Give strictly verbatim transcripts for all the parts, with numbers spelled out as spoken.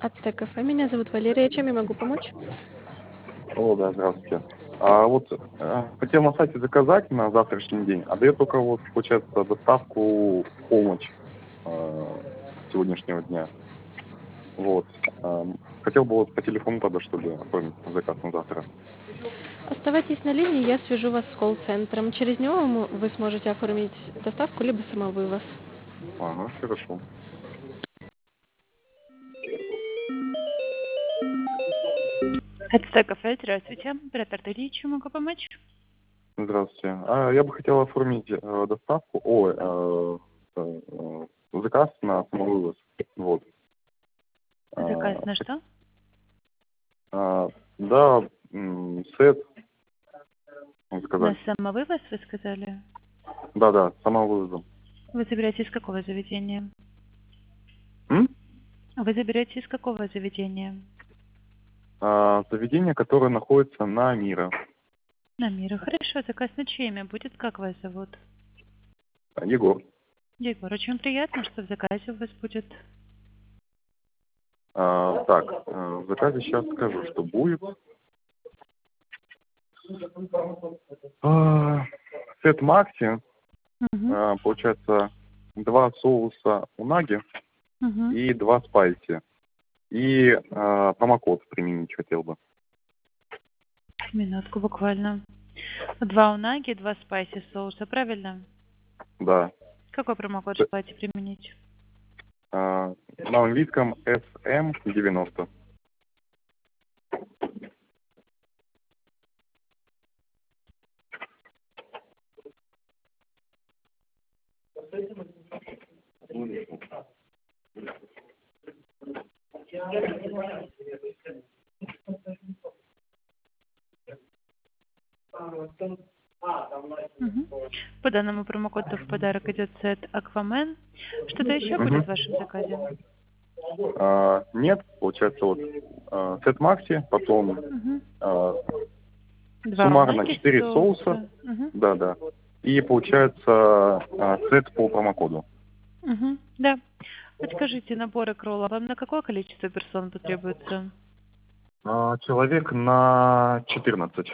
Ацтек кафе. Меня зовут Валерия. Чем я могу помочь? О, да, здравствуйте. А вот э, хотел на сайте заказать на завтрашний день, а дает только вот, получается, доставку в полночь э, сегодняшнего дня. Вот. Э, хотел бы вот по телефону тогда, чтобы оформить заказ на завтра. Оставайтесь на линии, я свяжу вас с колл-центром. Через него м- вы сможете оформить доставку либо самовывоз. Ага, хорошо. Ацтек кафе, здравствуйте. Оператор Дарья, чем могу помочь? Здравствуйте. А, я бы хотел оформить э, доставку, о, э, э, э, заказ на самовывоз. Вот. Заказ А, на что? а, да, м, сет, можно На сказать. самовывоз, вы сказали? Да-да, самовывозом. Вы заберете из какого заведения? М? Вы заберете из какого заведения? А, заведение, которое находится на Мира. На Мира. Хорошо, заказ на чье имя будет? Как вас зовут? Егор. Егор, очень приятно, что в заказе у вас будет. А, так, э, в заказе сейчас скажу, что будет. А, сет Макси, Угу. а, получается, два соуса унаги Угу. и два спайси. И а, промокод применить хотел бы. Минутку буквально. Два унаги, два спайси соуса, правильно? Да. Какой промокод Т- желаете применить? а, на английском эс эм девяносто. Угу. По данному промокоду в подарок идет сет Аквамен. Что-то еще будет в Мгм. вашем заказе? А, нет, получается, вот а, сет Макси, потом Угу. а, Два суммарно унаги четыре соуса. соуса. Угу. Да, да. И получается а, сет по промокоду. Угу. Да. Подскажите, наборы кролла вам на какое количество персон потребуется? А, человек на четырнадцать.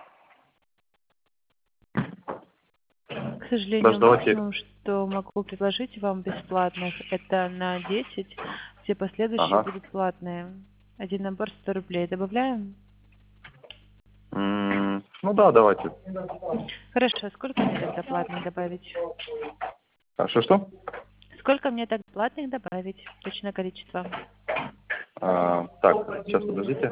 К сожалению, Даже давайте... максимум, что могу предложить вам бесплатных, это на десять. Все последующие Ага. будут платные. Один набор сто рублей. Добавляем? М, Ну да, давайте. Хорошо. Сколько мне тогда платных добавить? А, что-что? Сколько мне тогда платных добавить? Точное количество. А, так, сейчас, подождите.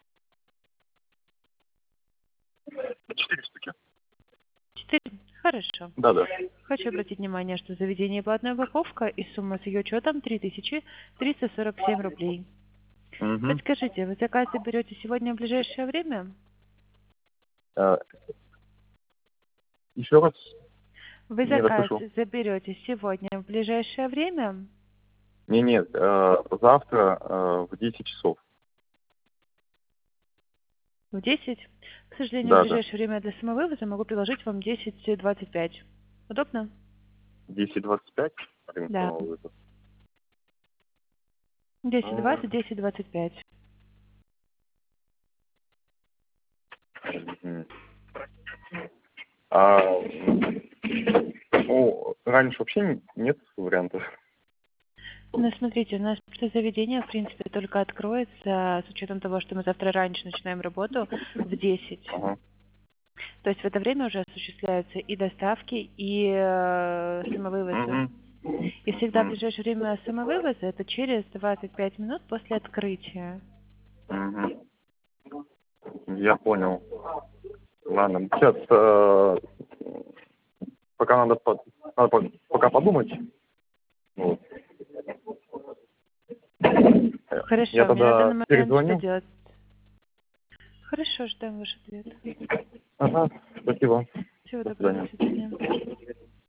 Четыре штуки. Четыре? Хорошо. Да, да. Хочу обратить внимание, что заведение платная упаковка и сумма с ее учетом три тысячи триста сорок семь рублей. Угу. Подскажите, вы заказ берете сегодня в ближайшее время? А, еще раз Вы не заказ расслышал. заберете сегодня в ближайшее время? Не, нет, а, завтра а, в десять часов. В десять? К сожалению, в Да, да. ближайшее время для самовывоза могу предложить вам десять двадцать пять. Удобно? десять двадцать пять. Да. десять двадцать, десять двадцать пять. А, ну, раньше вообще нет вариантов. Ну, смотрите, у нас что заведение, в принципе, только откроется, с учетом того, что мы завтра раньше начинаем работу в десять. Ага. То есть в это время уже осуществляются и доставки, и э, самовывозы. Угу. И всегда в ближайшее время самовывоза это через двадцать пять минут после открытия. Угу. Я понял. Ладно, сейчас э, пока надо, по- надо по- пока подумать. Вот. Я Хорошо, мне на тогда данный момент что перезвоню. делать? Хорошо, ждем ваш ответ. Ага, спасибо. Всего До доброго, до свидания. свидания.